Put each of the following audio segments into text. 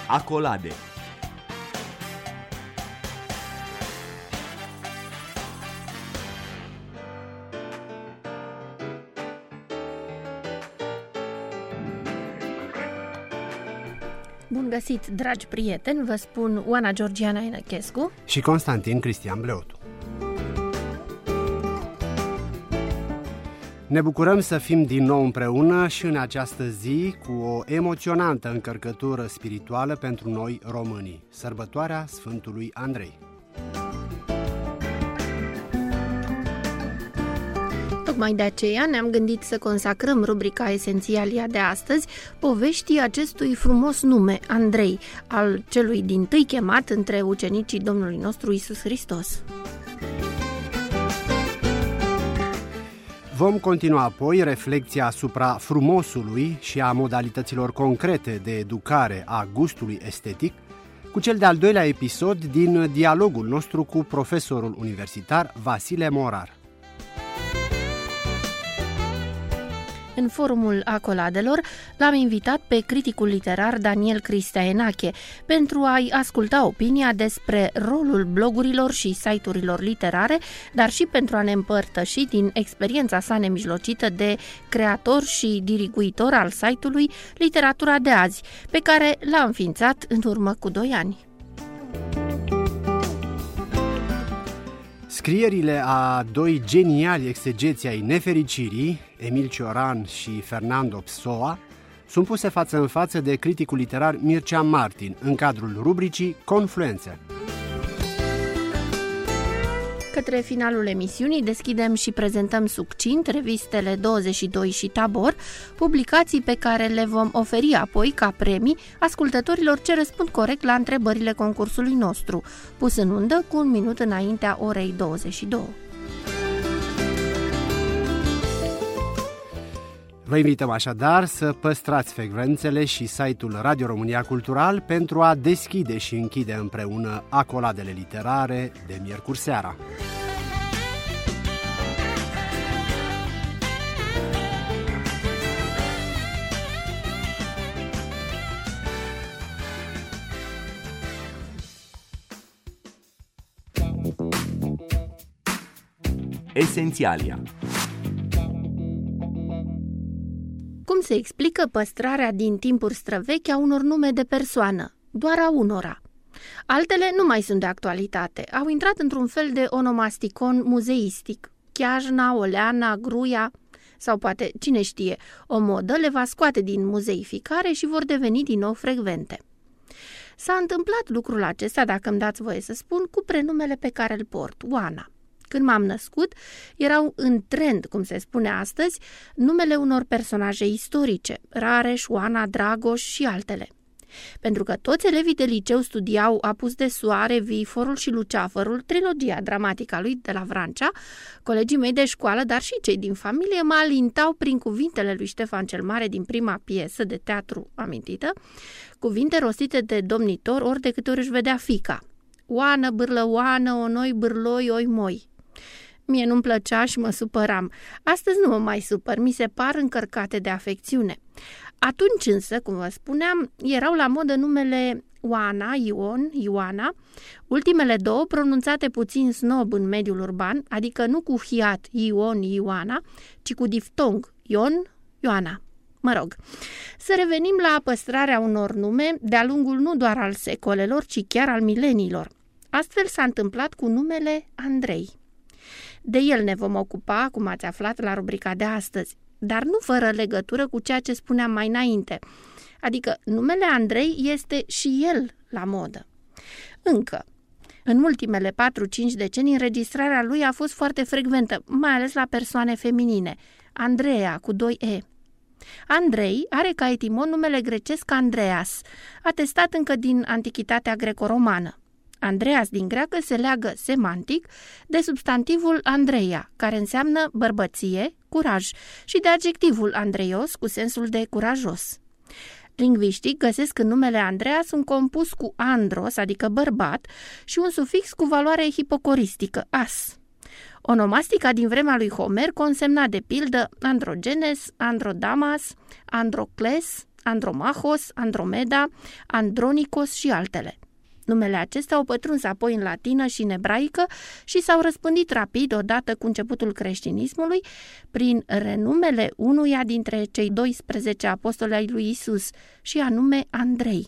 Acolade. Bun găsit, dragi prieteni, vă spun Oana Georgiana Enăchescu și Constantin Cristian Bleotu. Ne bucurăm să fim din nou împreună și în această zi cu o emoționantă încărcătură spirituală pentru noi românii, sărbătoarea Sfântului Andrei. Tocmai de aceea ne-am gândit să consacrăm rubrica Esențialia de astăzi poveștii acestui frumos nume, Andrei, al celui dintâi chemat între ucenicii Domnului nostru Iisus Hristos. Vom continua apoi reflecția asupra frumosului și a modalităților concrete de educare a gustului estetic, cu cel de-al doilea episod din dialogul nostru cu profesorul universitar Vasile Morar. În forumul Acoladelor l-am invitat pe criticul literar Daniel Cristea Enache pentru a-i asculta opinia despre rolul blogurilor și site-urilor literare, dar și pentru a ne împărtăși din experiența sa nemijlocită de creator și diriguitor al site-ului Literatura de azi, pe care l-a înființat în urmă cu 2 ani. Scrierile a 2 geniali exegeți ai nefericirii, Emil Cioran și Fernando Pessoa, sunt puse față în față de criticul literar Mircea Martin în cadrul rubricii Confluențe. Către finalul emisiunii deschidem și prezentăm succint revistele 22 și Tabor, publicații pe care le vom oferi apoi ca premii ascultătorilor ce răspund corect la întrebările concursului nostru, pus în undă cu 1 minut înaintea orei 22. Vă invităm așadar să păstrați frecvențele și site-ul Radio România Cultural pentru a deschide și închide împreună acoladele literare de miercuri seara. Esențialia. Cum se explică păstrarea din timpuri străvechi a unor nume de persoană, doar a unora? Altele nu mai sunt de actualitate, au intrat într-un fel de onomasticon muzeistic. Chiajna, Oleana, Gruia sau poate, cine știe, o modă le va scoate din muzeificare și vor deveni din nou frecvente. S-a întâmplat lucrul acesta, dacă îmi dați voie să spun, cu prenumele pe care îl port, Oana. Când m-am născut, erau în trend, cum se spune astăzi, numele unor personaje istorice, Rareș, Oana, Dragoș și altele. Pentru că toți elevii de liceu studiau Apus de soare, Viiforul și Luceafărul, trilogia dramatică a lui de la Vrancea, colegii mei de școală, dar și cei din familie, mă alintau prin cuvintele lui Ștefan cel Mare din prima piesă de teatru amintită, cuvinte rostite de domnitor ori de câte ori își vedea fiica. Oană, bârlă, oană, onoi, bârloi, oi, moi. Mie nu-mi plăcea și mă supăram. Astăzi nu mă mai supăr, mi se par încărcate de afecțiune. Atunci însă, cum vă spuneam, erau la modă numele Oana, Ion, Ioana, ultimele 2 pronunțate puțin snob în mediul urban, adică nu cu hiat Ion, Ioana, ci cu diftong Ion, Ioana. Mă rog, să revenim la păstrarea unor nume de-a lungul nu doar al secolelor, ci chiar al mileniilor. Astfel s-a întâmplat cu numele Andrei. De el ne vom ocupa, cum ați aflat la rubrica de astăzi, dar nu fără legătură cu ceea ce spuneam mai înainte. Adică numele Andrei este și el la modă. Încă, în ultimele 4-5 decenii, înregistrarea lui a fost foarte frecventă, mai ales la persoane feminine. Andreea, cu 2 E. Andrei are ca etimon numele grecesc Andreas, atestat încă din antichitatea greco-romană. Andreas din greacă se leagă semantic de substantivul Andreia, care înseamnă bărbăție, curaj, și de adjectivul Andreios, cu sensul de curajos. Lingviștii găsesc în numele Andreas un compus cu andros, adică bărbat, și un sufix cu valoare hipocoristică, as. Onomastica din vremea lui Homer consemna de pildă androgenes, androdamas, androcles, Andromachos, Andromeda, Andronicos și altele. Numele acestea au pătruns apoi în latină și în ebraică și s-au răspândit rapid odată cu începutul creștinismului prin renumele unuia dintre cei 12 apostoli ai lui Isus, și anume Andrei.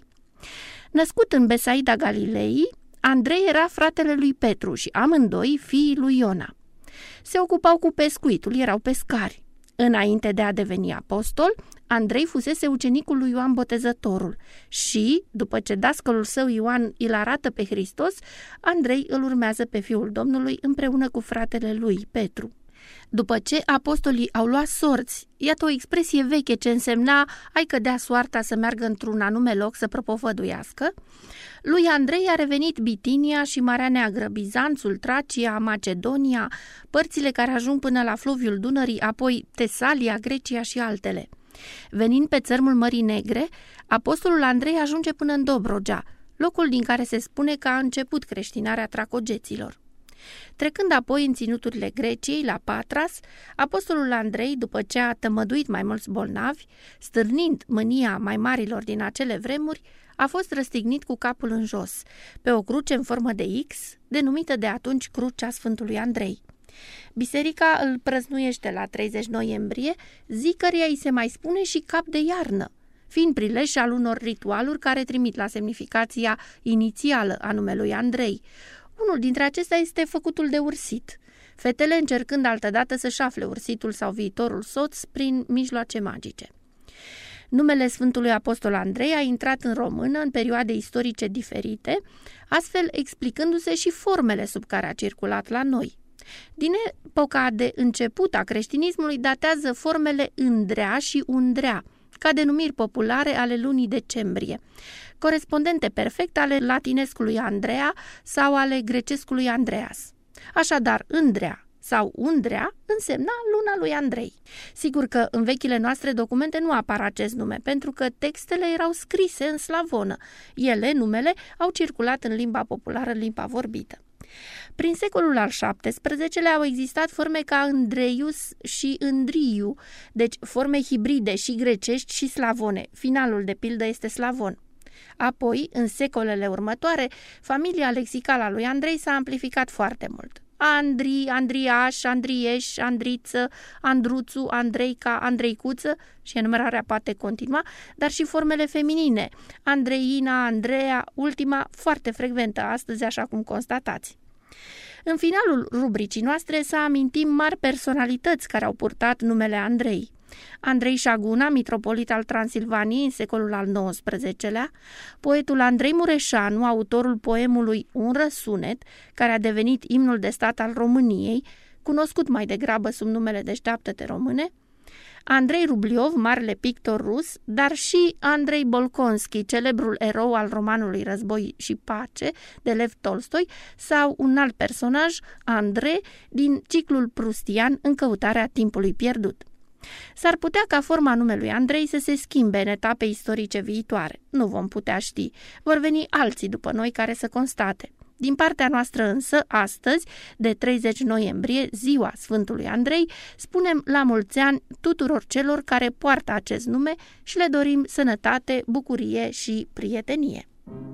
Născut în Besaida Galilei, Andrei era fratele lui Petru și amândoi fiii lui Iona. Se ocupau cu pescuitul, erau pescari. Înainte de a deveni apostol, Andrei fusese ucenicul lui Ioan Botezătorul și, după ce dascălul său Ioan îl arată pe Hristos, Andrei îl urmează pe Fiul Domnului împreună cu fratele lui, Petru. După ce apostolii au luat sorți, iată o expresie veche ce însemna ai cădea soarta să meargă într-un anume loc să propovăduiască, lui Andrei a revenit Bitinia și Marea Neagră, Bizanțul, Tracia, Macedonia, părțile care ajung până la fluviul Dunării, apoi Tesalia, Grecia și altele. Venind pe țărmul Mării Negre, apostolul Andrei ajunge până în Dobrogea, locul din care se spune că a început creștinarea tracogeților. Trecând apoi în ținuturile Greciei, la Patras, apostolul Andrei, după ce a tămăduit mai mulți bolnavi, stârnind mânia mai marilor din acele vremuri, a fost răstignit cu capul în jos, pe o cruce în formă de X, denumită de atunci Crucea Sfântului Andrei. Biserica îl prăznuiește la 30 noiembrie, zi căreia îi se mai spune și cap de iarnă, fiind prilej al unor ritualuri care trimit la semnificația inițială a numelui Andrei. Unul dintre acestea este făcutul de ursit, fetele încercând altădată să-și afle ursitul sau viitorul soț prin mijloace magice. Numele Sfântului Apostol Andrei a intrat în română în perioade istorice diferite, astfel explicându-se și formele sub care a circulat la noi. Din epoca de început a creștinismului datează formele Îndrea și Undrea, ca denumiri populare ale lunii decembrie, corespondente perfect ale latinescului Andrea sau ale grecescului Andreas. Așadar, Îndrea sau Undrea însemna luna lui Andrei. Sigur că în vechile noastre documente nu apare acest nume, pentru că textele erau scrise în slavonă. Ele, numele, au circulat în limba populară, în limba vorbită. Prin secolul al XVII-lea au existat forme ca Andreius și Îndriu, deci forme hibride și grecești și slavone. Finalul, de pildă, este slavon. Apoi, în secolele următoare, familia lexicală a lui Andrei s-a amplificat foarte mult. Andri, Andriaș, Andrieș, Andriță, Andruțu, Andreica, Andreicuță și enumerarea poate continua, dar și formele feminine, Andreina, Andreea, ultima foarte frecventă astăzi, așa cum constatați. În finalul rubricii noastre să amintim mari personalități care au purtat numele Andrei. Andrei Șaguna, mitropolit al Transilvaniei în secolul al XIX-lea, poetul Andrei Mureșanu, autorul poemului Un răsunet, care a devenit imnul de stat al României, cunoscut mai degrabă sub numele Deșteaptă-te române, Andrei Rubliov, marele pictor rus, dar și Andrei Bolkonski, celebrul erou al romanului Război și Pace de Lev Tolstoi, sau un alt personaj, Andrei, din ciclul prustian În căutarea timpului pierdut. S-ar putea ca forma numelui Andrei să se schimbe în etape istorice viitoare. Nu vom putea ști. Vor veni alții după noi care să constate. Din partea noastră însă, astăzi, de 30 noiembrie, ziua Sfântului Andrei, spunem la mulți ani tuturor celor care poartă acest nume și le dorim sănătate, bucurie și prietenie.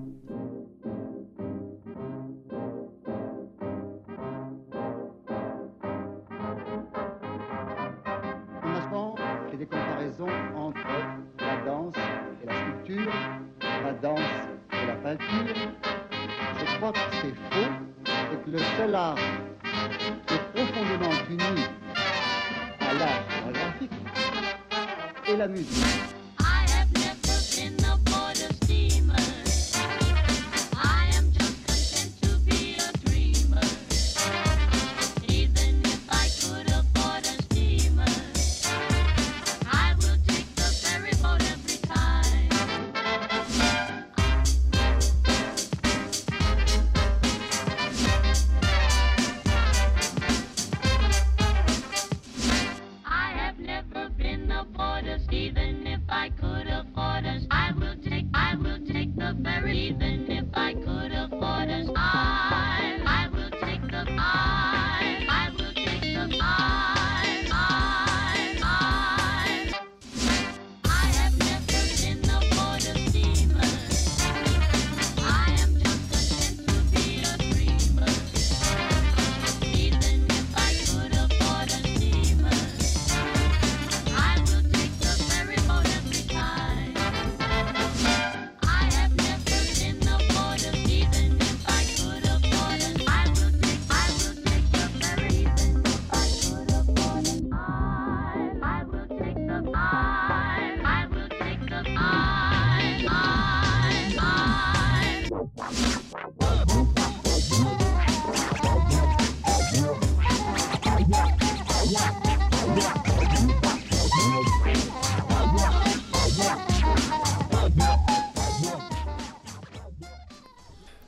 Des comparaisons entre la danse et la sculpture, la danse et la peinture. Je crois que c'est faux et que le seul art qui est profondément uni à l'art chorégraphique est la musique. Even if I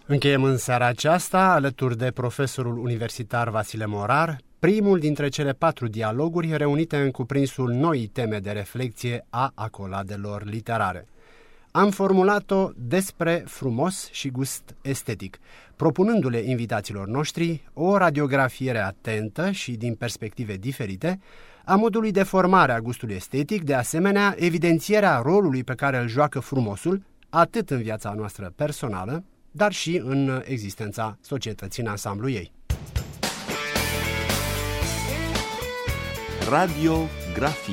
Încheiem în seara aceasta, alături de profesorul universitar Vasile Morar, primul dintre cele 4 dialoguri reunite în cuprinsul noii teme de reflecție a acoladelor literare. Am formulat-o despre frumos și gust estetic, propunându-le invitaților noștri o radiografiere atentă și din perspective diferite a modului de formare a gustului estetic, de asemenea evidențierea rolului pe care îl joacă frumosul, atât în viața noastră personală, dar și în existența societății în ansamblu ei. Radiografii.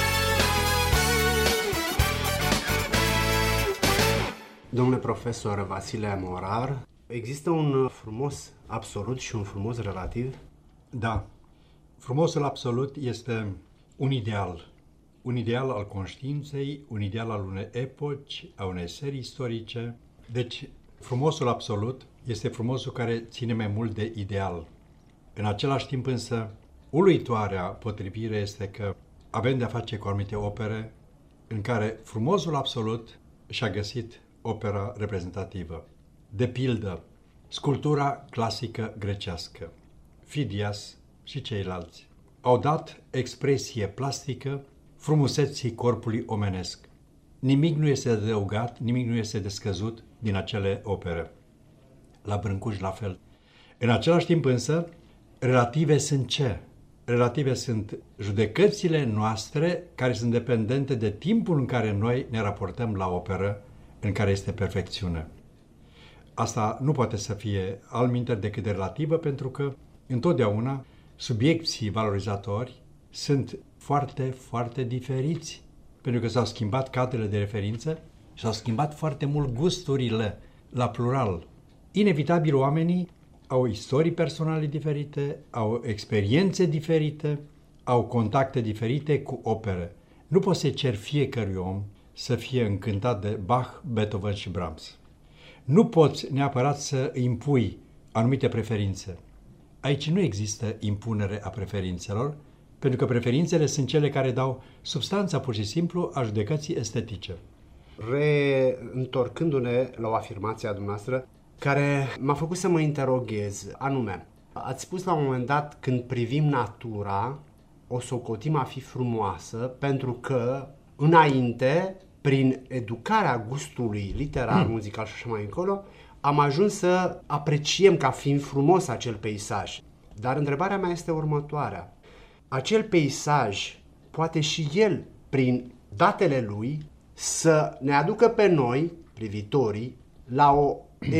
Domnule profesor Vasile Morar, există un frumos absolut și un frumos relativ? Da. Frumosul absolut este un ideal al conștiinței, un ideal al unei epoci, a unei serii istorice. Deci, frumosul absolut este frumosul care ține mai mult de ideal. În același timp însă, uluitoarea potrivire este că avem de-a face cu anumite opere în care frumosul absolut și-a găsit opera reprezentativă. De pildă, sculptura clasică grecească, Fidias și ceilalți, au dat expresie plastică frumuseții corpului omenesc. Nimic nu este adăugat, nimic nu este descăzut din acele opere. La Brâncuș la fel. În același timp însă, relative sunt ce? Relative sunt judecățile noastre care sunt dependente de timpul în care noi ne raportăm la operă în care este perfecțiune. Asta nu poate să fie altminteri decât de relativă, pentru că întotdeauna subiecții valorizatori sunt foarte, foarte diferiți, pentru că s-au schimbat cadrele de referință și s-au schimbat foarte mult gusturile, la plural. Inevitabil, oamenii au istorii personale diferite, au experiențe diferite, au contacte diferite cu opere. Nu poți să ceri fiecărui om să fie încântat de Bach, Beethoven și Brahms. Nu poți neapărat să impui anumite preferințe. Aici nu există impunere a preferințelor, pentru că preferințele sunt cele care dau substanța pur și simplu a judecății estetice. Reîntorcându-ne la o afirmație a dumneavoastră care m-a făcut să mă interoghez, anume, ați spus la un moment dat, când privim natura, o socotim a fi frumoasă, pentru că înainte, prin educarea gustului literar, muzical și așa mai încolo, am ajuns să apreciem ca fiind frumos acel peisaj. Dar întrebarea mea este următoarea. Acel peisaj poate și el, prin datele lui, să ne aducă pe noi, privitorii, la o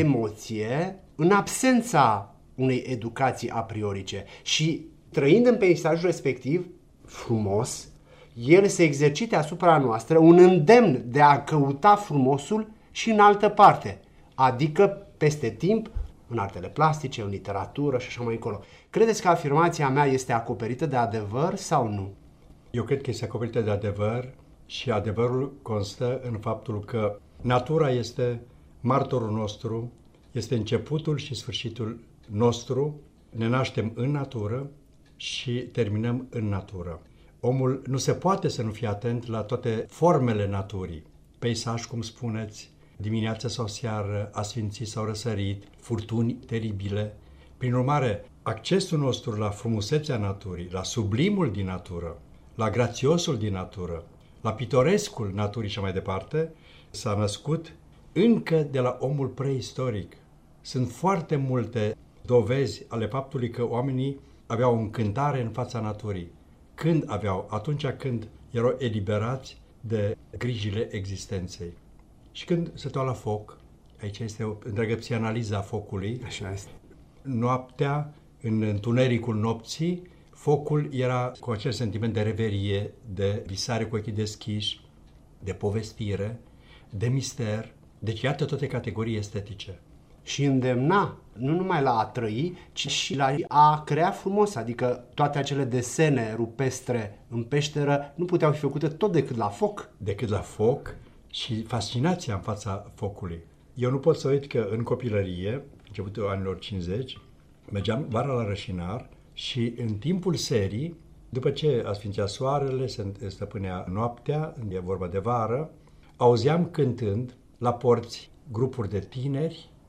emoție în absența unei educații a priorice. Și trăind în peisajul respectiv, frumos, el se exercite asupra noastră un îndemn de a căuta frumosul și în altă parte, adică peste timp, în artele plastice, în literatură și așa mai încolo. Credeți că afirmația mea este acoperită de adevăr sau nu? Eu cred că este acoperită de adevăr și adevărul constă în faptul că natura este martorul nostru, este începutul și sfârșitul nostru, ne naștem în natură și terminăm în natură. Omul nu se poate să nu fie atent la toate formele naturii. Peisaj, cum spuneți, dimineața sau seară, asfințit sau răsărit, furtuni teribile. Prin urmare, accesul nostru la frumusețea naturii, la sublimul din natură, la grațiosul din natură, la pitorescul naturii și mai departe, s-a născut încă de la omul preistoric. Sunt foarte multe dovezi ale faptului că oamenii aveau o încântare în fața naturii. Când aveau? Atunci când erau eliberați de grijile existenței. Și când stăteau la foc, aici este o întreagă psianaliză a focului. Așa este. Noaptea, în întunericul nopții, focul era cu acel sentiment de reverie, de visare cu ochii deschiși, de povestire, de mister. Deci iată toate categorii estetice. Și îndemna nu numai la a trăi, ci și la a crea frumos, adică toate acele desene rupestre în peșteră nu puteau fi făcute tot decât la foc. Decât la foc și fascinația în fața focului. Eu nu pot să uit că în copilărie, începutul anilor 50, mergeam vara la Rășinar și în timpul serii, după ce asfințea soarele, se stăpânea noaptea, e vorba de vară, auzeam cântând la porți grupuri de tineri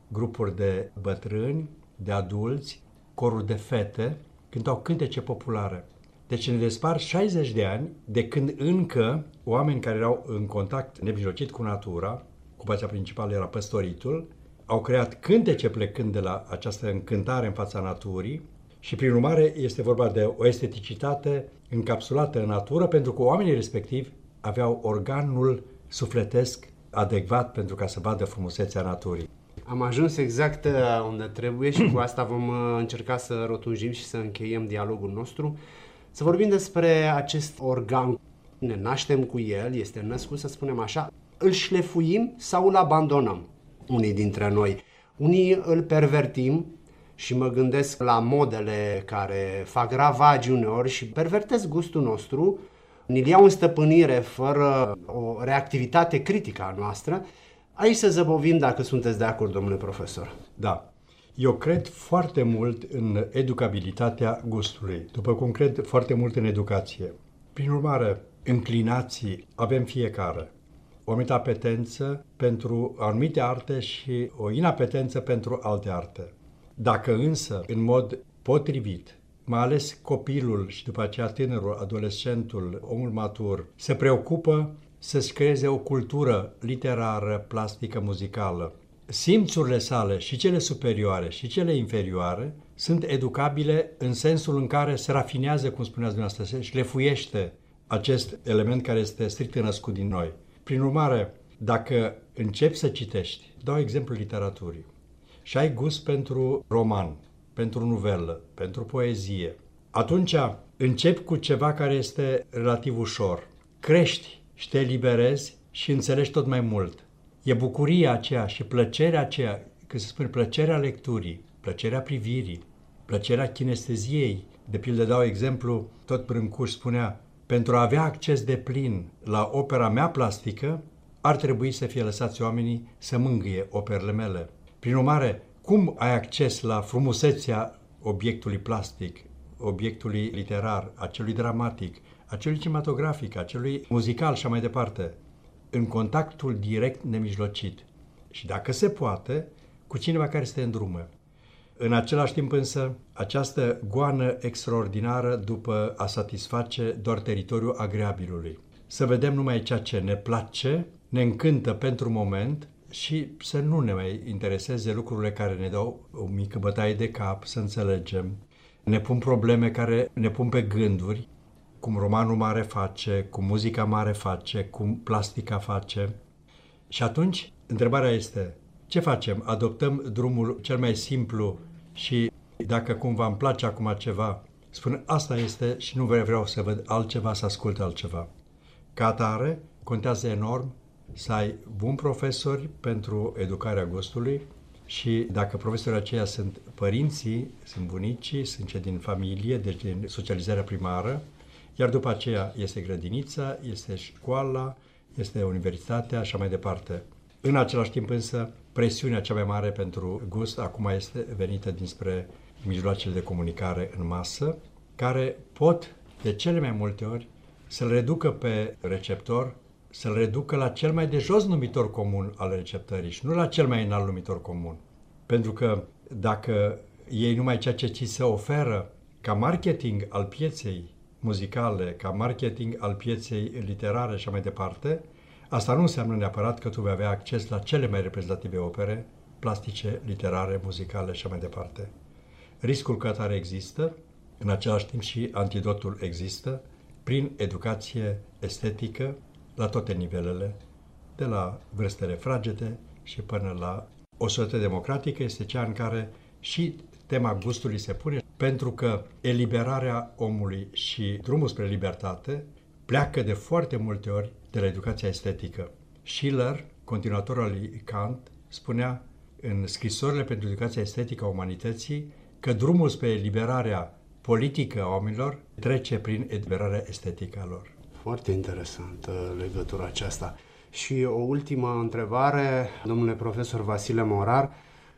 grupuri de bătrâni, de adulți, coruri de fete, cântau cântece populare. Deci ne despart 60 de ani de când încă oameni care erau în contact nemijlocit cu natura, ocupația principală era păstoritul, au creat cântece plecând de la această încântare în fața naturii și prin urmare este vorba de o esteticitate încapsulată în natură pentru că oamenii respectivi aveau organul sufletesc adecvat pentru ca să vadă frumusețea naturii. Am ajuns exact unde trebuie și cu asta vom încerca să rotunjim și să încheiem dialogul nostru. Să vorbim despre acest organ. Ne naștem cu el, este născut, să spunem așa, îl șlefuim sau îl abandonăm unii dintre noi. Unii îl pervertim și mă gândesc la modele care fac ravagi uneori și pervertesc gustul nostru, ni-l iau în stăpânire fără o reactivitate critică a noastră. Aici să zăbovim dacă sunteți de acord, domnule profesor. Da. Eu cred foarte mult în educabilitatea gustului, după cum cred foarte mult în educație. Prin urmare, înclinații avem fiecare. O anumită apetență pentru anumite arte și o inapetență pentru alte arte. Dacă însă, în mod potrivit, mai ales copilul și după aceea tânărul, adolescentul, omul matur, se preocupă să-și creeze o cultură literară, plastică, muzicală, simțurile sale, și cele superioare și cele inferioare, sunt educabile în sensul în care se rafinează, cum spuneați dumneavoastră, se șlefuiește acest element care este strict născut din noi. Prin urmare, dacă începi să citești, dau exemplu literaturii, și ai gust pentru roman, pentru nuvelă, pentru poezie, atunci începi cu ceva care este relativ ușor. Crești și te eliberezi și înțelegi tot mai mult. E bucuria aceea și plăcerea aceea, că se spune plăcerea lecturii, plăcerea privirii, plăcerea kinesteziei. De pildă dau exemplu, tot Brâncuș spunea, pentru a avea acces deplin la opera mea plastică, ar trebui să fie lăsați oamenii să mângâie operele mele. Prin urmare, cum ai acces la frumusețea obiectului plastic, obiectului literar, acelui dramatic, acelui cinematografic, acelui muzical și mai departe? În contactul direct nemijlocit și, dacă se poate, cu cineva care este în drumă. În același timp însă, această goană extraordinară după a satisface doar teritoriul agreabilului. Să vedem numai ceea ce ne place, ne încântă pentru moment și să nu ne mai intereseze lucrurile care ne dau o mică bătaie de cap, să înțelegem. Ne pun probleme care ne pun pe gânduri, cum romanul mare face, cum muzica mare face, cum plastica face. Și atunci, întrebarea este, ce facem? Adoptăm drumul cel mai simplu și dacă cumva îmi place acum ceva, spun asta este și nu vreau să văd altceva, să ascult altceva. Ca atare, contează enorm să ai buni profesori pentru educarea gustului și dacă profesorii aceia sunt părinții, sunt bunicii, sunt cei din familie, deci din socializarea primară, iar după aceea este grădinița, este școala, este universitatea și așa mai departe. În același timp însă, presiunea cea mai mare pentru gust acum este venită dinspre mijloacele de comunicare în masă, care pot, de cele mai multe ori, să-l reducă pe receptor, să-l reducă la cel mai de jos numitor comun al receptării și nu la cel mai înalt numitor comun. Pentru că dacă iei numai ceea ce ți se oferă ca marketing al pieței muzicale, ca marketing al pieței literare și mai departe, asta nu înseamnă neapărat că tu vei avea acces la cele mai reprezentative opere plastice, literare, muzicale și mai departe. Riscul ca atare există, în același timp și antidotul există, prin educație estetică la toate nivelele, de la vârstele fragede și până la o societate democratică este cea în care și tema gustului se pune, pentru că eliberarea omului și drumul spre libertate pleacă de foarte multe ori de la educația estetică. Schiller, continuatorul al lui Kant, spunea în scrisorile pentru educația estetică a umanității că drumul spre eliberarea politică a oamenilor trece prin eliberarea estetică a lor. Foarte interesantă legătura aceasta. Și o ultimă întrebare, domnule profesor Vasile Morar.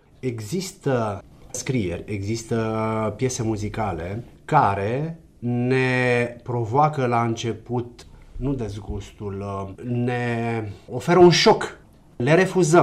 Există scrieri, există piese muzicale care ne provoacă la început, nu dezgustul, ne oferă un șoc, le refuzăm.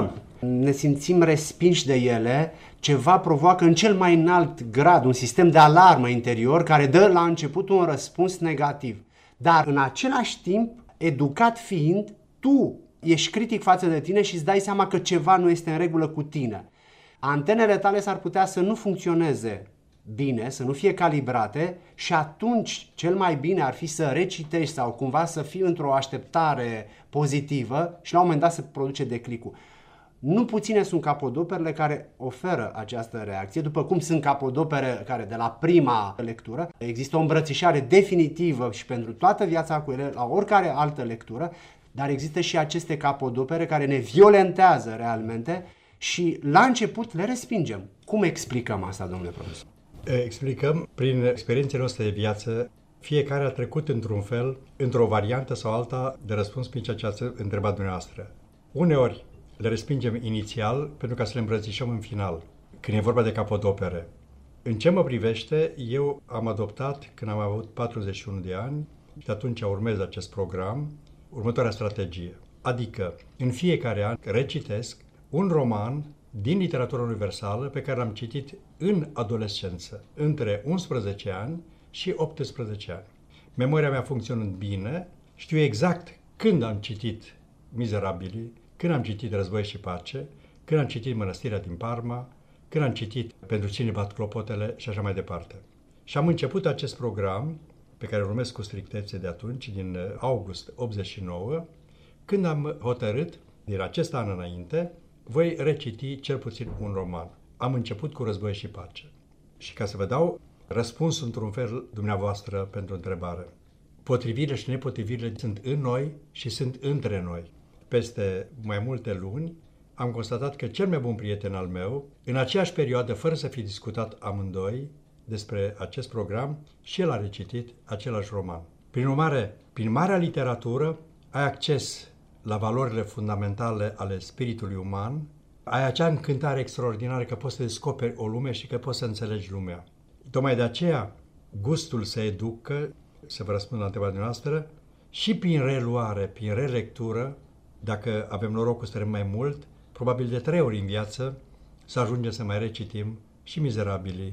ne simțim respinși de ele, ceva provoacă în cel mai înalt grad un sistem de alarmă interior care dă la început un răspuns negativ. Dar în același timp, educat fiind, tu ești critic față de tine și îți dai seama că ceva nu este în regulă cu tine. Antenele tale s-ar putea să nu funcționeze bine, să nu fie calibrate și atunci cel mai bine ar fi să recitești sau cumva să fii într-o așteptare pozitivă și la un moment dat să produce declicul. Nu puține sunt capodoperele care oferă această reacție, după cum sunt capodopere care de la prima lectură există o îmbrățișare definitivă și pentru toată viața cu ele, la oricare altă lectură, dar există și aceste capodopere care ne violentează realmente și la început le respingem. Cum explicăm asta, domnule profesor? Explicăm prin experiențele noastre de viață. Fiecare a trecut într-un fel, într-o variantă sau alta de răspuns prin ceea ce ați întrebat dumneavoastră. Uneori le respingem inițial pentru ca să le îmbrățișăm în final, când e vorba de capodopere. În ce mă privește, eu am adoptat, când am avut 41 de ani, și atunci urmez acest program, următoarea strategie. Adică, în fiecare an recitesc un roman din literatura universală pe care l-am citit în adolescență, între 11 ani și 18 ani. Memoria mea funcționând bine, știu exact când am citit Mizerabilii, când am citit Război și Pace, când am citit Mănăstirea din Parma, când am citit Pentru cine bat clopotele și așa mai departe. Și am început acest program, pe care îl urmez cu strictețe de atunci, din august 89, când am hotărât, din acest an înainte, voi reciti cel puțin un roman. Am început cu Război și Pace. Și ca să vă dau răspunsul într-un fel dumneavoastră pentru întrebare. Potrivirile și nepotrivirile sunt în noi și sunt între noi. Peste mai multe luni am constatat că cel mai bun prieten al meu, în aceeași perioadă, fără să fi discutat amândoi despre acest program, și el a recitit același roman. Prin urmare, prin marea literatură, ai acces la valorile fundamentale ale spiritului uman, ai acea încântare extraordinară că poți să descoperi o lume și că poți să înțelegi lumea. Tocmai de aceea, gustul se educă, să vă răspund la întrebarea noastră, și prin reluare, prin relectură, dacă avem norocul să trăim mai mult, probabil de 3 ori în viață, să ajungem să mai recitim și Mizerabilii,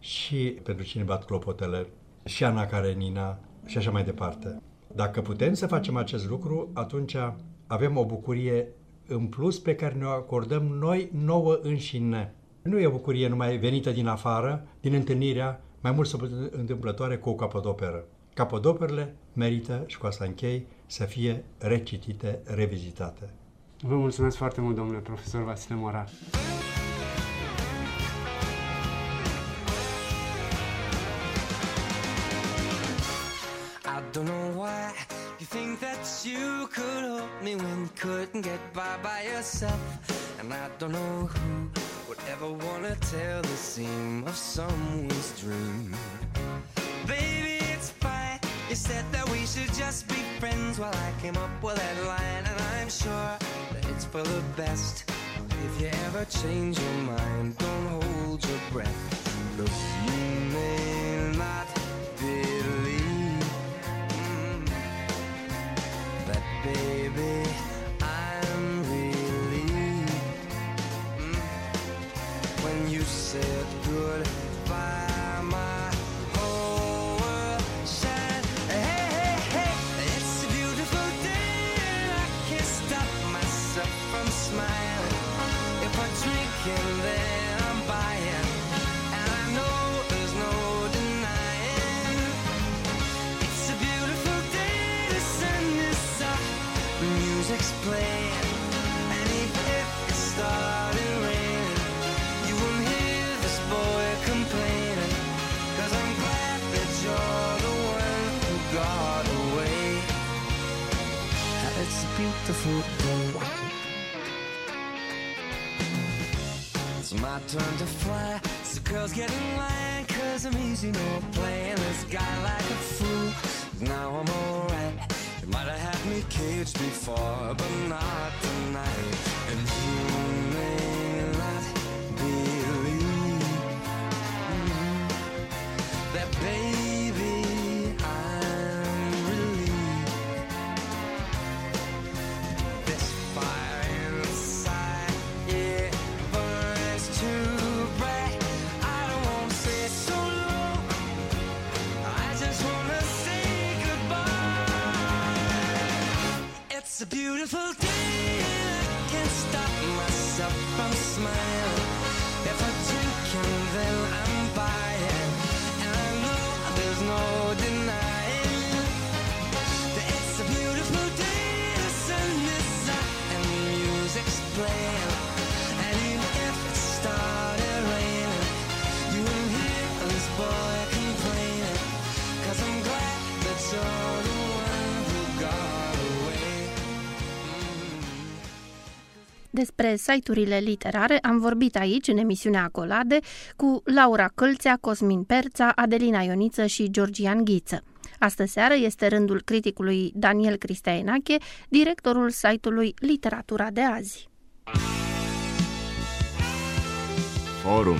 și Pentru cine bat clopotele, și Ana Karenina, și așa mai departe. Dacă putem să facem acest lucru, atunci avem o bucurie în plus pe care ne-o acordăm noi nouă înșine. Nu e o bucurie numai venită din afară, din întâlnirea mai mult sau întâmplătoare cu o capodoperă. Capodoperele merită, și cu asta închei, să fie recitite, revizitate. Vă mulțumesc foarte mult, domnule profesor Vasile Morar. I don't know why you think that you could help me when you couldn't get by yourself. And I don't know who would ever want to tell the seam of someone's dream. Baby, it's fine. You said that we should just be friends while I came up with that line. And I'm sure that it's for the best. If you ever change your mind, don't hold your breath. Look, you may not believe that, baby, I'm relieved when you said goodbye. My whole world shined. Hey, hey, hey, it's a beautiful day and I can't stop myself from smiling. If I drink and then I'm buying, and I know there's no denying. It's a beautiful day, the sun is up, the music's playing, and even if it started raining, you won't hear this boy complaining, 'cause I'm glad that you're the one who got away. It's a beautiful day. It's my turn to fly, so girls get in line, 'cause I'm easy, no playing this guy like a fool. Now I'm alright. You might have had me caged before, but not tonight. And you may not believe that, baby, I'm relieved. This fire inside, yeah. beautiful day and I can't stop myself from smiling. If I drink and then I'm buying, and I know there's no denying that it's a beautiful day. The sun is up and the music's playing, and even if it started raining, you won't hear this boy complaining, 'cause I'm glad that you're the one who got away. Despre site-urile literare am vorbit aici, în emisiunea Acolade, cu Laura Călțea, Cosmin Perța, Adelina Ioniță și Georgian Ghiță. Astă seară este rândul criticului Daniel Cristaenache, directorul site-ului Literatura de azi. Forum.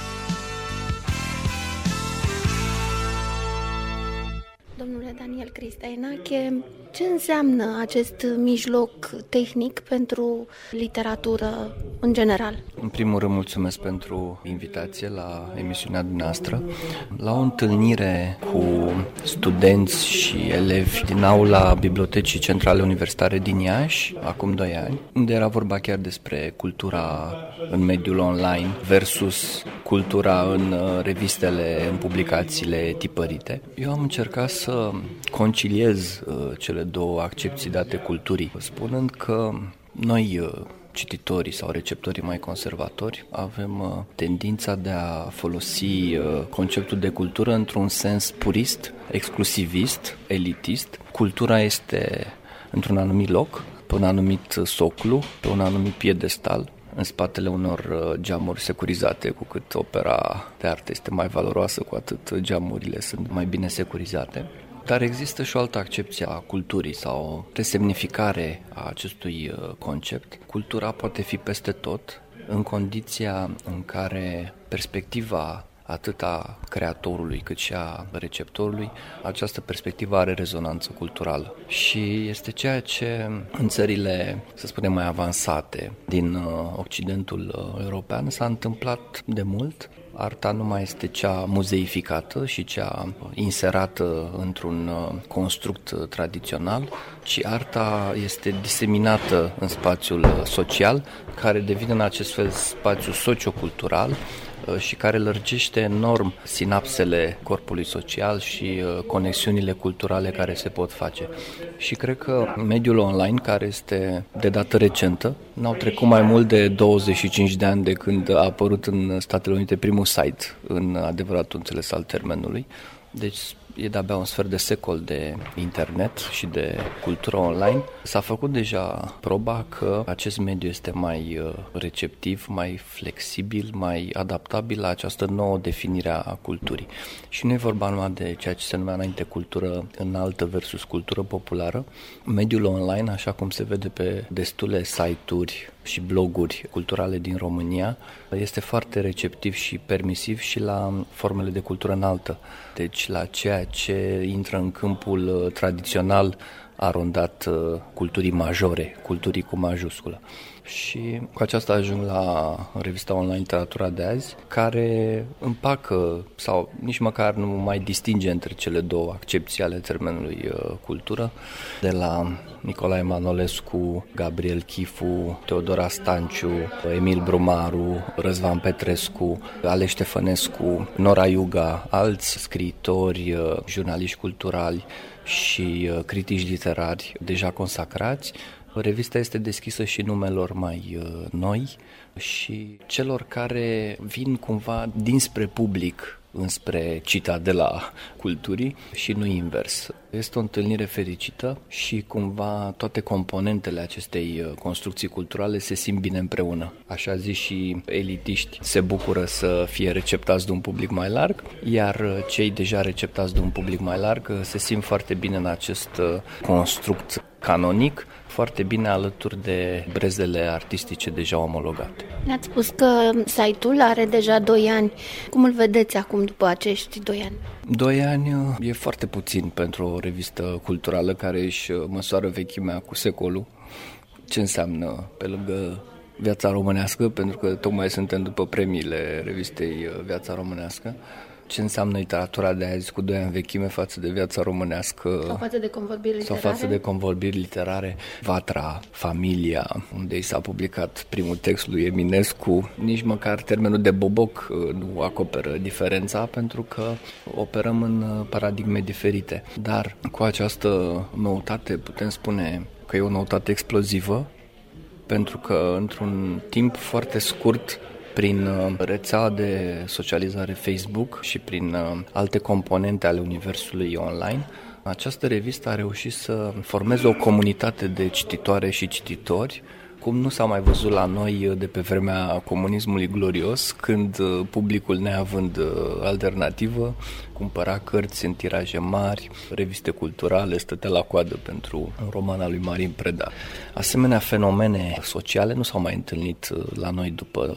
Domnule Daniel Cristaenache, ce înseamnă acest mijloc tehnic pentru literatură în general? În primul rând, mulțumesc pentru invitație la emisiunea dumneavoastră. La o întâlnire cu studenți și elevi din aula Bibliotecii Centrale Universitare din Iași, acum 2 ani, unde era vorba chiar despre cultura în mediul online versus cultura în revistele, în publicațiile tipărite. Eu am încercat să conciliez cele două accepții date culturii, spunând că noi, cititorii sau receptorii mai conservatori, avem tendința de a folosi conceptul de cultură într-un sens purist, exclusivist, elitist. Cultura este într-un anumit loc, pe un anumit soclu, pe un anumit piedestal, în spatele unor geamuri securizate. Cu cât opera de artă este mai valoroasă, cu atât geamurile sunt mai bine securizate. Dar există și o altă accepție a culturii sau o resemnificare a acestui concept. Cultura poate fi peste tot, în condiția în care perspectiva atât a creatorului cât și a receptorului, această perspectivă are rezonanță culturală. Și este ceea ce în țările, să spunem, mai avansate din Occidentul european s-a întâmplat de mult. Arta nu mai este cea muzeificată și cea inserată într-un construct tradițional, ci arta este diseminată în spațiul social, care devine în acest fel spațiu sociocultural și care lărgește enorm sinapsele corpului social și conexiunile culturale care se pot face. Și cred că mediul online, care este de dată recentă, n-au trecut mai mult de 25 de ani de când a apărut în Statele Unite primul site, în adevăratul înțeles al termenului, deci e de-abia un sfert de secol de internet și de cultură online. S-a făcut deja proba că acest mediu este mai receptiv, mai flexibil, mai adaptabil la această nouă definire a culturii. Și nu e vorba numai de ceea ce se numea înainte cultură înaltă versus cultură populară. Mediul online, așa cum se vede pe destule site-uri și bloguri culturale din România, este foarte receptiv și permisiv și la formele de cultură înaltă. Deci la ceea ce intră în câmpul tradițional arondat culturii majore, culturii cu majusculă. Și cu aceasta ajung la revista online Literatura de azi, care împacă sau nici măcar nu mai distinge între cele două accepții ale termenului cultură, de la Nicolae Manolescu, Gabriel Chifu, Teodora Stanciu, Emil Brumaru, Răzvan Petrescu, Ale Ștefănescu, Nora Iuga, alți scriitori, jurnaliști culturali și critici literari deja consacrați. Revista este deschisă și numelor mai noi și celor care vin cumva dinspre public înspre citadela culturii și nu invers. Este o întâlnire fericită și cumva toate componentele acestei construcții culturale se simt bine împreună. Așa zis, și elitiști se bucură să fie receptați de un public mai larg, iar cei deja receptați de un public mai larg se simt foarte bine în acest construct canonic, foarte bine alături de brezele artistice deja omologate. Ne-ați spus că site-ul are deja 2 ani. Cum îl vedeți acum după acești 2 ani? 2 ani e foarte puțin pentru o revistă culturală care își măsoară vechimea cu secolul. Ce înseamnă pe lângă Viața Românească, pentru că tocmai suntem după premiile revistei Viața Românească. ce înseamnă literatura de azi cu 2 ani vechime față de viața românească. Sau față de convorbiri literare. Sau față de convorbiri literare. Vatra, Familia, unde i s-a publicat primul text lui Eminescu. Nici măcar termenul de boboc nu acoperă diferența, pentru că operăm în paradigme diferite. Dar cu această noutate putem spune că e o noutate explozivă, pentru că într-un timp foarte scurt, prin rețeaua de socializare Facebook și prin alte componente ale universului online, această revistă a reușit să formeze o comunitate de cititoare și cititori, cum nu s-a mai văzut la noi de pe vremea comunismului glorios, când publicul, neavând alternativă, cumpăra cărți în tiraje mari, reviste culturale, stătea la coadă pentru romana lui Marin Preda. Asemenea fenomene sociale nu s-au mai întâlnit la noi după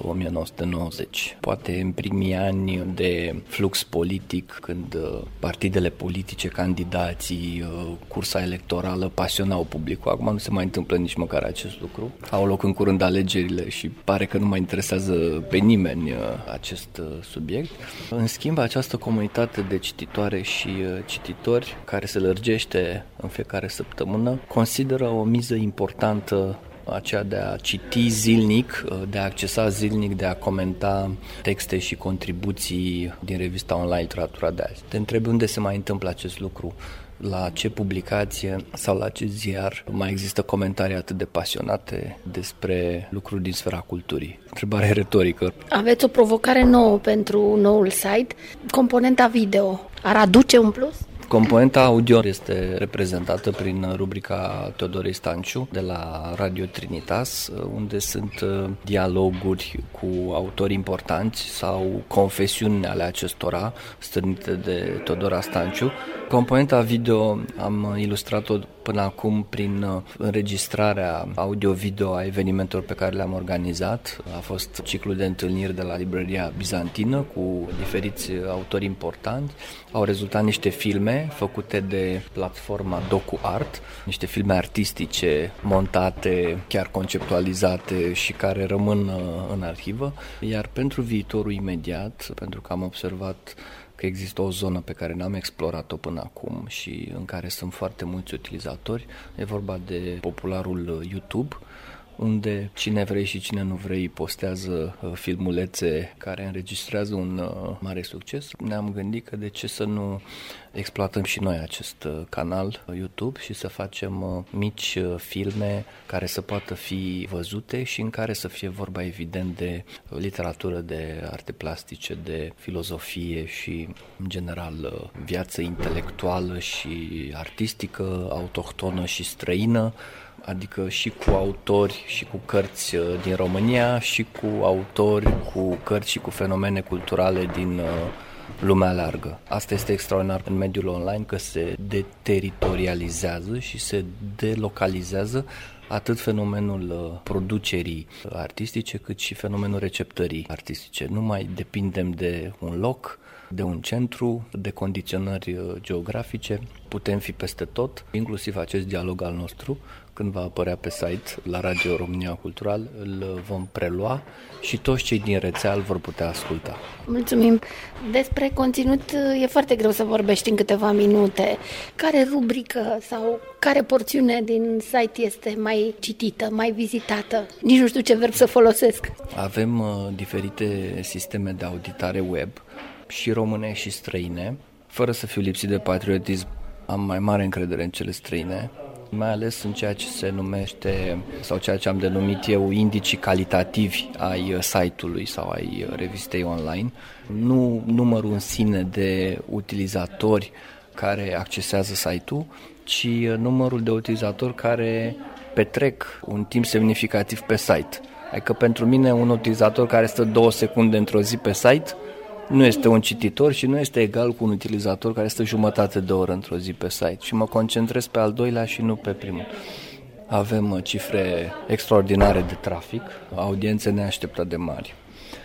1990. Poate în primii ani de flux politic, când partidele politice, candidații, cursa electorală pasionau publicul. Acum nu se mai întâmplă nici măcar acest lucru. Au loc în curând alegerile și pare că nu mai interesează pe nimeni acest subiect. În schimb, această comunitate de cititoare și cititori, care se lărgește în fiecare săptămână, consideră o miză importantă aceea de a citi zilnic, de a accesa zilnic, de a comenta texte și contribuții din revista online Literatura de azi. Te întrebi unde se mai întâmplă acest lucru, la ce publicație sau la ce ziar mai există comentarii atât de pasionate despre lucruri din sfera culturii. Întrebare retorică. Aveți o provocare nouă pentru noul site, componenta video. Ar aduce un plus? Componenta audio este reprezentată prin rubrica Teodorei Stanciu de la Radio Trinitas, unde sunt dialoguri cu autori importanți sau confesiuni ale acestora strânite de Teodora Stanciu. Componenta video am ilustrat-o până acum prin înregistrarea audio-video a evenimentelor pe care le-am organizat. A fost ciclul de întâlniri de la Librăria Bizantină cu diferiți autori importanți. Au rezultat niște filme făcute de platforma DocuArt, niște filme artistice montate, chiar conceptualizate și care rămân în arhivă. Iar pentru viitorul imediat, pentru că am observat că există o zonă pe care n-am explorat-o până acum și în care sunt foarte mulți utilizatori, e vorba de popularul YouTube, unde cine vrei și cine nu vrei postează filmulețe care înregistrează un mare succes. Ne-am gândit că de ce să nu exploatăm și noi acest canal YouTube și să facem mici filme care să poată fi văzute și în care să fie vorba evident de literatură, de arte plastice, de filozofie și în general viață intelectuală și artistică, autohtonă și străină, adică și cu autori și cu cărți din România și cu autori, cu cărți și cu fenomene culturale din lumea largă. Asta este extraordinar în mediul online, că se deteritorializează și se delocalizează atât fenomenul producerii artistice, cât și fenomenul receptării artistice. Nu mai depindem de un loc, de un centru, de condiționări geografice, putem fi peste tot, inclusiv acest dialog al nostru, când va apărea pe site la Radio România Cultural, îl vom prelua și toți cei din rețea îl vor putea asculta. Mulțumim! Despre conținut e foarte greu să vorbești în câteva minute. Care rubrică sau care porțiune din site este mai citită, mai vizitată? Nici nu știu ce verb să folosesc. Avem diferite sisteme de auditare web, și române și străine. Fără să fiu lipsit de patriotism, am mai mare încredere în cele străine, mai ales în ceea ce se numește, sau ceea ce am denumit eu, indicii calitativi ai site-ului sau ai revistei online. Nu numărul în sine de utilizatori care accesează site-ul, ci numărul de utilizatori care petrec un timp semnificativ pe site. Adică pentru mine un utilizator care stă 2 secunde într-o zi pe site nu este un cititor și nu este egal cu un utilizator care stă jumătate de oră într-o zi pe site și mă concentrez pe al doilea și nu pe primul. Avem cifre extraordinare de trafic, audiențe neașteptat de mari.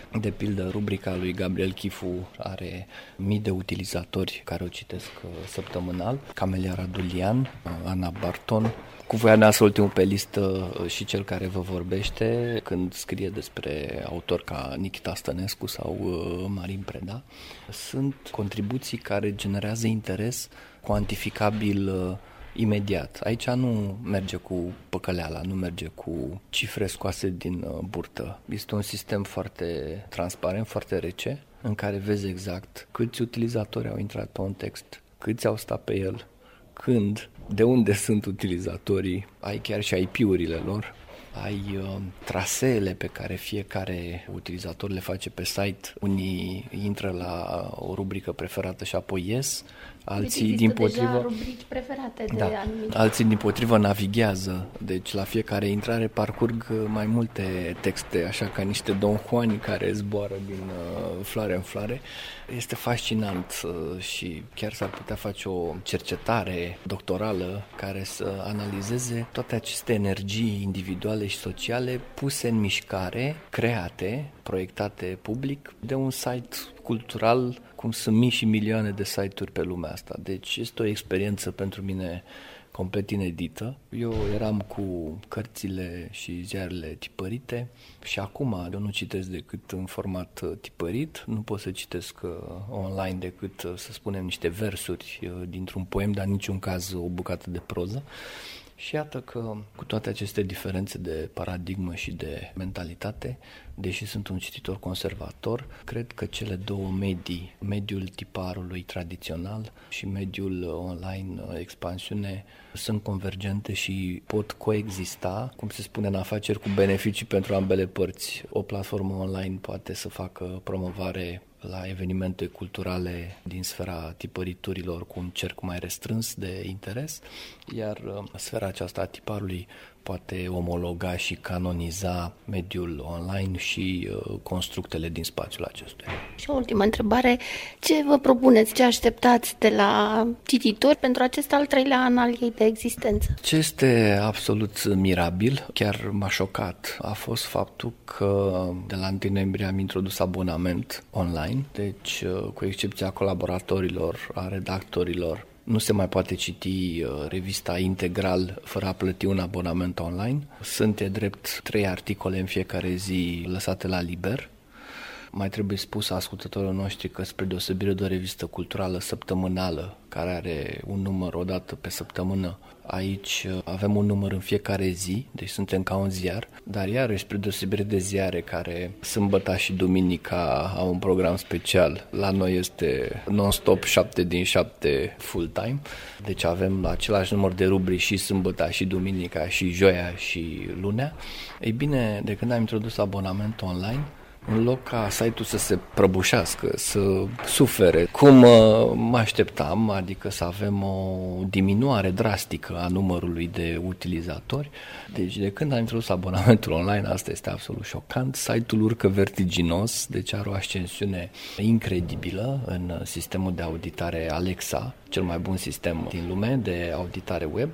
De pildă, rubrica lui Gabriel Chifu are mii de utilizatori care o citesc săptămânal. Camelia Radulian, Ana Barton, cu Voiana Neagră ultimul pe listă și cel care vă vorbește când scrie despre autori ca Nikita Stănescu sau Marin Preda. Sunt contribuții care generează interes cuantificabil imediat. Aici nu merge cu păcăleala, nu merge cu cifre scoase din burtă. Este un sistem foarte transparent, foarte rece, în care vezi exact câți utilizatori au intrat pe un text, câți au stat pe el, când, de unde sunt utilizatorii, ai chiar și IP-urile lor, ai traseele pe care fiecare utilizator le face pe site. Unii intră la o rubrică preferată și apoi ies, alții dimpotrivă rubrici preferate de anumite. Alții dimpotrivă navighează, deci la fiecare intrare parcurg mai multe texte, așa ca niște Don Juani care zboară din floare în floare. Este fascinant și chiar s-ar putea face o cercetare doctorală care să analizeze toate aceste energii individuale și sociale puse în mișcare, create, proiectate public de un site cultural, cum sunt mii și milioane de site-uri pe lumea asta. Deci este o experiență pentru mine complet inedită. Eu eram cu cărțile și ziarele tipărite și acum eu nu citesc decât în format tipărit, nu pot să citesc online decât, să spunem, niște versuri dintr-un poem, dar în niciun caz o bucată de proză. Și iată că, cu toate aceste diferențe de paradigmă și de mentalitate, deși sunt un cititor conservator, cred că cele două medii, mediul tiparului tradițional și mediul online expansiune, sunt convergente și pot coexista, cum se spune în afaceri, cu beneficii pentru ambele părți. O platformă online poate să facă promovare la evenimente culturale din sfera tipăriturilor cu un cerc mai restrâns de interes, iar sfera aceasta a tiparului poate omologa și canoniza mediul online și constructele din spațiul acestuia. Și o ultimă întrebare, ce vă propuneți, ce așteptați de la cititori pentru acest al 3-lea an al ei de existență? Ce este absolut mirabil, chiar m-a șocat, a fost faptul că de la 1 noiembrie am introdus abonament online, deci cu excepția colaboratorilor, a redactorilor, nu se mai poate citi revista integral fără a plăti un abonament online. Sunt, e drept, 3 articole în fiecare zi lăsate la liber. Mai trebuie spus ascultătorilor noștri că, spre deosebire de o revistă culturală săptămânală, care are un număr o dată pe săptămână, aici avem un număr în fiecare zi, deci suntem ca un ziar, dar iarăși, spre deosebire de ziare care sâmbăta și duminica au un program special, la noi este non-stop 7 din 7 full-time, deci avem același număr de rubrici și sâmbăta și duminica și joia și lunea. Ei bine, de când am introdus abonamentul online, în loc ca site-ul să se prăbușească, să sufere, cum mă așteptam, adică să avem o diminuare drastică a numărului de utilizatori. Deci de când am introdus abonamentul online, asta este absolut șocant, site-ul urcă vertiginos, deci are o ascensiune incredibilă în sistemul de auditare Alexa, cel mai bun sistem din lume de auditare web,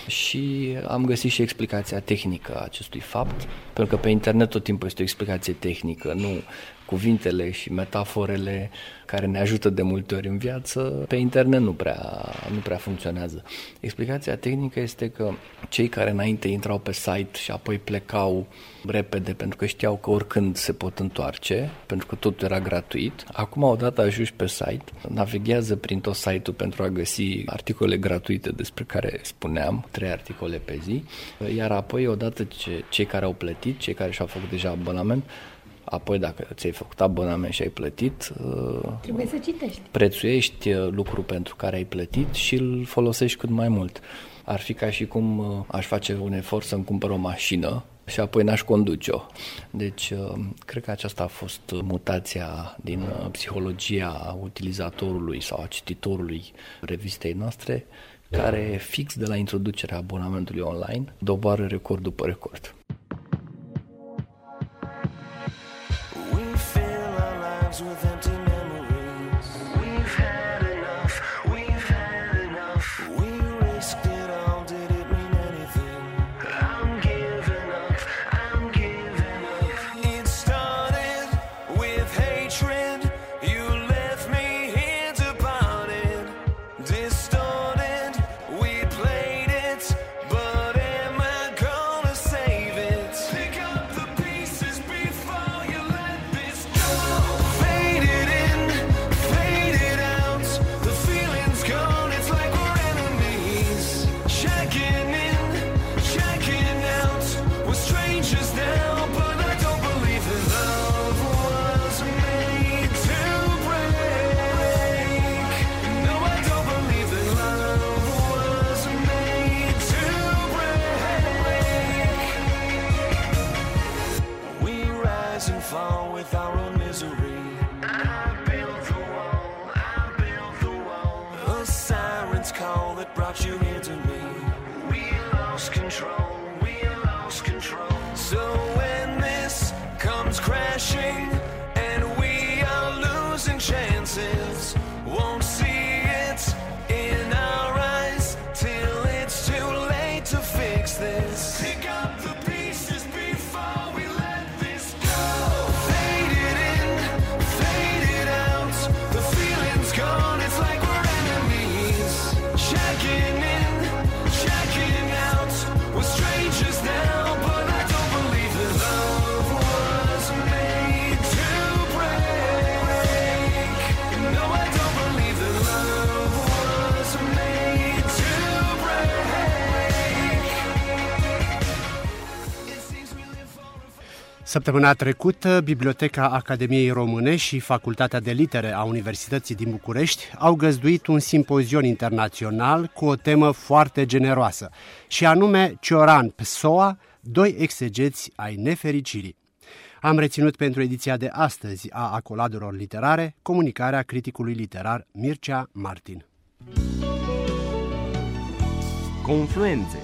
și am găsit și explicația tehnică a acestui fapt, pentru că pe internet tot timpul este o explicație tehnică, nu cuvintele și metaforele care ne ajută de multe ori în viață, pe internet nu prea funcționează. Explicația tehnică este că cei care înainte intrau pe site și apoi plecau repede pentru că știau că oricând se pot întoarce, pentru că totul era gratuit, acum odată ajungi pe site, navighează prin tot site-ul pentru a găsi articole gratuite despre care spuneam, 3 articole pe zi, iar apoi odată ce cei care au plătit, cei care și-au făcut deja abonament, apoi dacă ți-ai făcut abonament și ai plătit, trebuie să citești. Prețuiești lucrul pentru care ai plătit și îl folosești cât mai mult. Ar fi ca și cum aș face un efort să-mi cumpăr o mașină și apoi n-aș conduce-o. Deci, cred că aceasta a fost mutația din psihologia utilizatorului sau a cititorului revistei noastre, care fix de la introducerea abonamentului online doboară record după record. With empty memories, we've had enough, we risked it all, did it mean anything? I'm giving up, it started with comes crashing and we are losing chances. Won't see it in our eyes till it's too late to fix this. Pick up the pieces before we let this go. Faded in, faded out. The feeling's gone, it's like we're enemies. Checking in, checking out. We're strangers now, but I don't believe that love was made to break. No, I don't believe that love was made to break. It seems we live for a Săptămâna trecută, Biblioteca Academiei Române și Facultatea de Litere a Universității din București au găzduit un simpozion internațional cu o temă foarte generoasă, și anume Cioran Pessoa, doi exegeți ai nefericirii. Am reținut pentru ediția de astăzi a Acoladelor Literare comunicarea criticului literar Mircea Martin. Confluențe.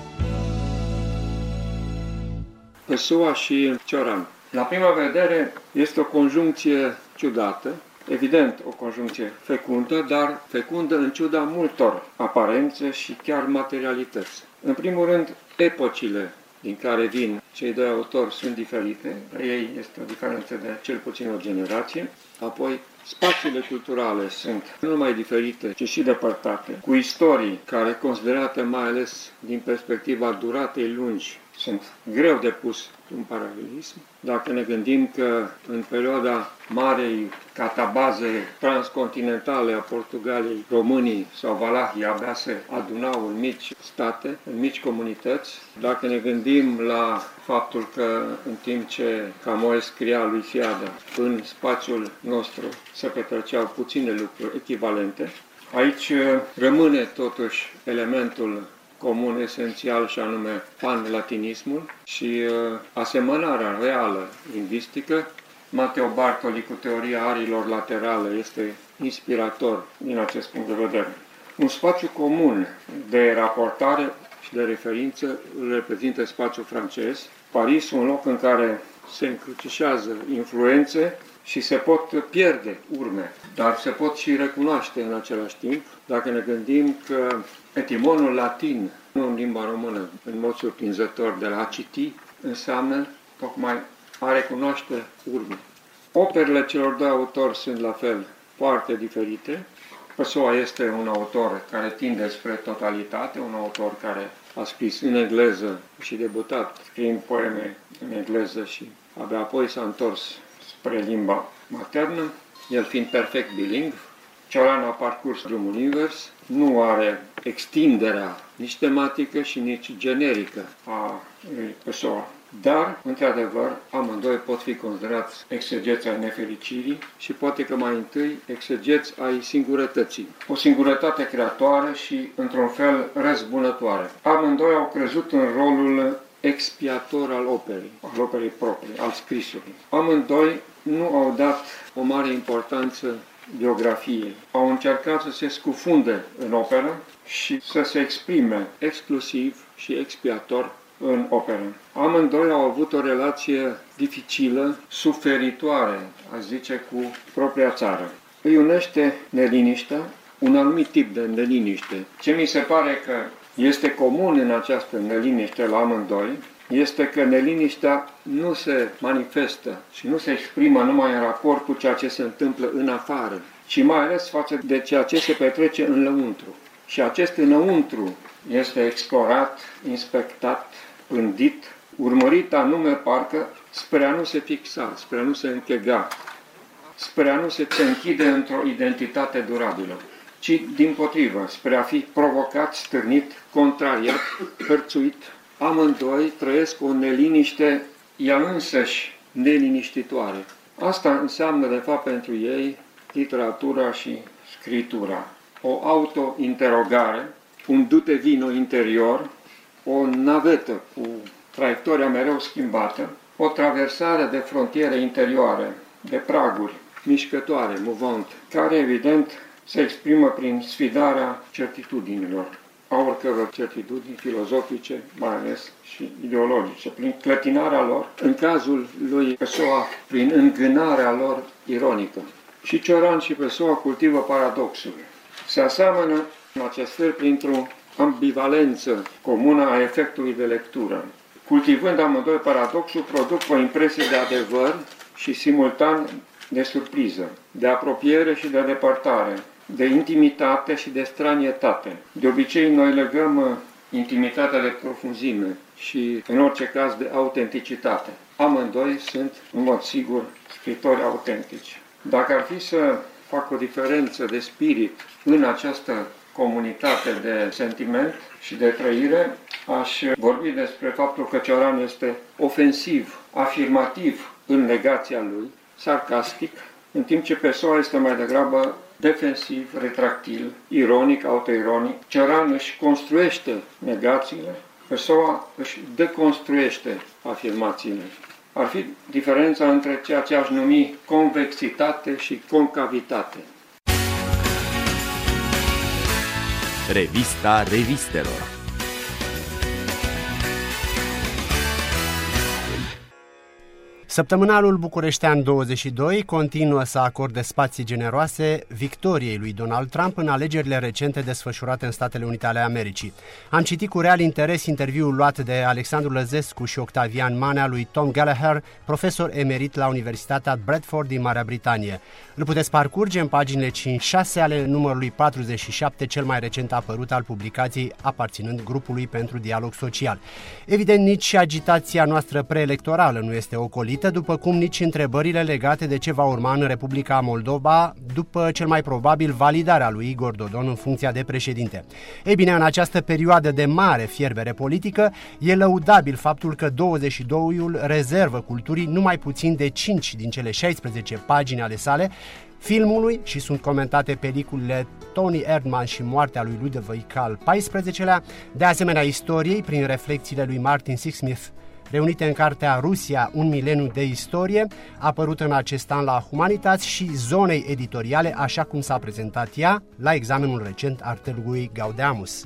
Pessoa și Cioran. La prima vedere este o conjuncție ciudată, evident o conjuncție fecundă, dar fecundă în ciuda multor aparențe și chiar materialități. În primul rând, epocile din care vin cei doi autori sunt diferite, la ei este o diferență de cel puțin o generație, apoi spațiile culturale sunt nu numai diferite, ci și depărtate, cu istorii care, considerate mai ales din perspectiva duratei lungi, sunt greu de pus un paralelism. Dacă ne gândim că în perioada marei catabaze transcontinentale a Portugaliei, românii sau valahii abia se adunau în mici state, în mici comunități, dacă ne gândim la faptul că în timp ce Camões scria lui Fiada, în spațiul nostru se petreceau puține lucruri echivalente, aici rămâne totuși elementul comun esențial și anume pan-latinismul și asemănarea reală lingvistică. Matteo Bartoli cu teoria ariilor laterale este inspirator din acest punct de vedere. Un spațiu comun de raportare și de referință îl reprezintă spațiul francez. Paris, un loc în care se încrucișează influențe și se pot pierde urme, dar se pot și recunoaște în același timp, dacă ne gândim că etimonul latin, nu în limba română, în mod surprinzător, de la a citi, înseamnă tocmai a recunoaște urme. Operele celor doi autori sunt la fel foarte diferite. Pessoa este un autor care tinde spre totalitate, un autor care a scris în engleză și debutat scriind poeme în engleză și abia apoi s-a întors spre limba maternă, el fiind perfect bilingv. Cioran a parcurs drumul invers, nu are extinderea nici tematică și nici generică a lui Pessoa. Dar, într-adevăr, amândoi pot fi considerați exegeți ai nefericirii și poate că mai întâi exegeți ai singurătății. O singurătate creatoare și, într-un fel, răzbunătoare. Amândoi au crezut în rolul expiator al operei proprii, al scrisului. Amândoi nu au dat o mare importanță biografiei. Au încercat să se scufunde în operă și să se exprime exclusiv și expiator în operă. Amândoi au avut o relație dificilă, suferitoare, aș zice, cu propria țară. Îi unește neliniștea, un anumit tip de neliniște. Ce mi se pare că este comun în această neliniște la amândoi, este că neliniștea nu se manifestă și nu se exprimă numai în raport cu ceea ce se întâmplă în afară, ci mai ales față de ceea ce se petrece în lăuntru. Și acest înăuntru este explorat, inspectat, pândit, urmărit anume parcă spre a nu se fixa, spre a nu se închega, spre a nu se închide într-o identitate durabilă, ci dimpotrivă, spre a fi provocat, stârnit, contrariat, hărțuit. Amândoi trăiesc o neliniște ea însăși neliniștitoare. Asta înseamnă, de fapt, pentru ei literatura și scritura. O auto-interogare, un dute vino interior, o navetă cu traiectoria mereu schimbată, o traversare de frontiere interioare, de praguri mișcătoare, mouvante, care, evident, se exprimă prin sfidarea certitudinilor. a oricăror certitudini filozofice, mai ales și ideologice, prin clătinarea lor, în cazul lui Pessoa, prin îngânarea lor ironică. Și Cioran și Pessoa cultivă paradoxul. Se aseamănă în acest fel printr-o ambivalență comună a efectului de lectură. Cultivând amândoi paradoxul, produc o impresie de adevăr și simultan de surpriză, de apropiere și de depărtare, de intimitate și de stranietate. De obicei, noi legăm intimitatea de profunzime și, în orice caz, de autenticitate. Amândoi sunt, în mod sigur, scriitori autentici. Dacă ar fi să fac o diferență de spirit în această comunitate de sentiment și de trăire, aș vorbi despre faptul că Cioran este ofensiv, afirmativ în negația lui, sarcastic, în timp ce Pessoa este mai degrabă defensiv, retractil, ironic, autoironic. Cioran își construiește negațiile, Pessoa își deconstruiește afirmațiile. Ar fi diferența între ceea ce aș numi convexitate și concavitate. Revista revistelor. Săptămânalul Bucureștean 22 continuă să acorde spații generoase victoriei lui Donald Trump în alegerile recente desfășurate în Statele Unite ale Americii. Am citit cu real interes interviul luat de Alexandru Lăzescu și Octavian Manea lui Tom Gallagher, profesor emerit la Universitatea Bradford din Marea Britanie. Îl puteți parcurge în paginile 5-6 ale numărului 47, cel mai recent apărut al publicației, aparținând grupului pentru dialog social. Evident, nici agitația noastră preelectorală nu este ocolită, după cum nici întrebările legate de ce va urma în Republica Moldova după cel mai probabil validarea lui Igor Dodon în funcția de președinte. Ei bine, în această perioadă de mare fierbere politică, e lăudabil faptul că 22-ul rezervă culturii numai puțin de 5 din cele 16 pagini ale sale, filmului, și sunt comentate peliculele Tony Erdmann și Moartea lui Ludovic al XIV-lea, de asemenea istoriei prin reflexiile lui Martin Sixsmith, reunite în cartea Rusia, un mileniu de istorie, apărută în acest an la Humanitas, și zonei editoriale, așa cum s-a prezentat ea la examenul recent Artelugului Gaudeamus.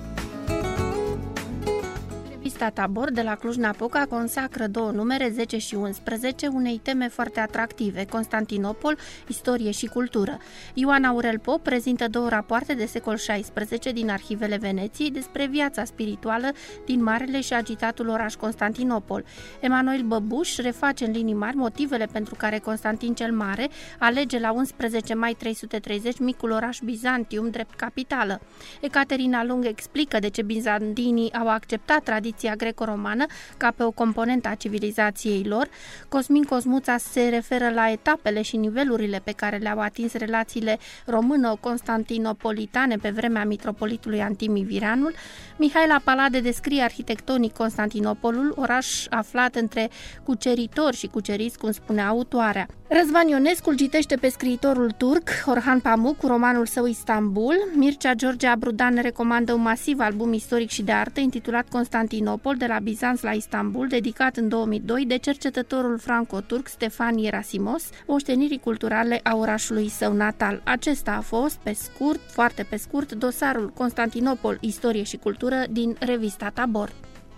Revista Tabor de la Cluj-Napoca consacră 2 numere, 10 și 11, unei teme foarte atractive: Constantinopol, istorie și cultură. Ioan Aurel Pop prezintă 2 rapoarte de secol XVI din arhivele Veneției despre viața spirituală din marele și agitatul oraș Constantinopol. Emanuel Băbuș reface în linii mari motivele pentru care Constantin cel Mare alege la 11 mai 330 micul oraș Bizantium drept capitală. Ecaterina Lung explică de ce bizantinii au acceptat tradiția greco-romană ca pe o componentă a civilizației lor. Cosmin Cosmuța se referă la etapele și nivelurile pe care le-au atins relațiile româno-constantinopolitane pe vremea mitropolitului Antimi Viranul. Mihaela Palade descrie arhitectonic Constantinopolul, oraș aflat între cuceritori și cuceriți, cum spune autoarea. Răzvan Ionescu citește pe scriitorul turc Orhan Pamuk cu romanul său Istanbul. Mircea George Abrudan recomandă un masiv album istoric și de artă intitulat Constantinopol, de la Bizanț la Istanbul, dedicat în 2002 de cercetătorul franco-turc Stefan Ierassimos, moștenirii culturale a orașului său natal. Acesta a fost, pe scurt, foarte pe scurt, dosarul Constantinopol, istorie și cultură din revista Tabor.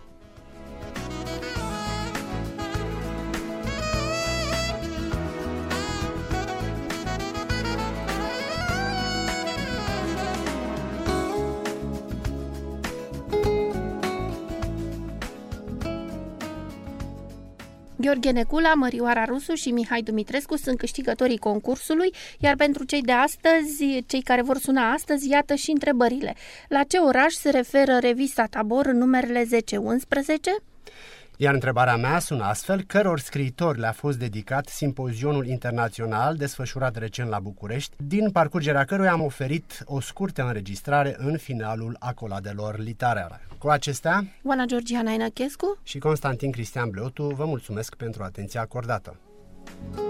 Gheorghe Necula, Mărioara Rusu și Mihai Dumitrescu sunt câștigătorii concursului, iar pentru cei de astăzi, cei care vor suna astăzi, iată și întrebările. La ce oraș se referă revista Tabor în numerele 10-11? Iar întrebarea mea sună astfel: căror scriitori le-a fost dedicat simpozionul internațional desfășurat recent la București, din parcurgerea căruia am oferit o scurtă înregistrare în finalul acoladelor literare. Cu acestea, Oana Georgiana Inăchescu și Constantin Cristian Bleotu vă mulțumesc pentru atenția acordată.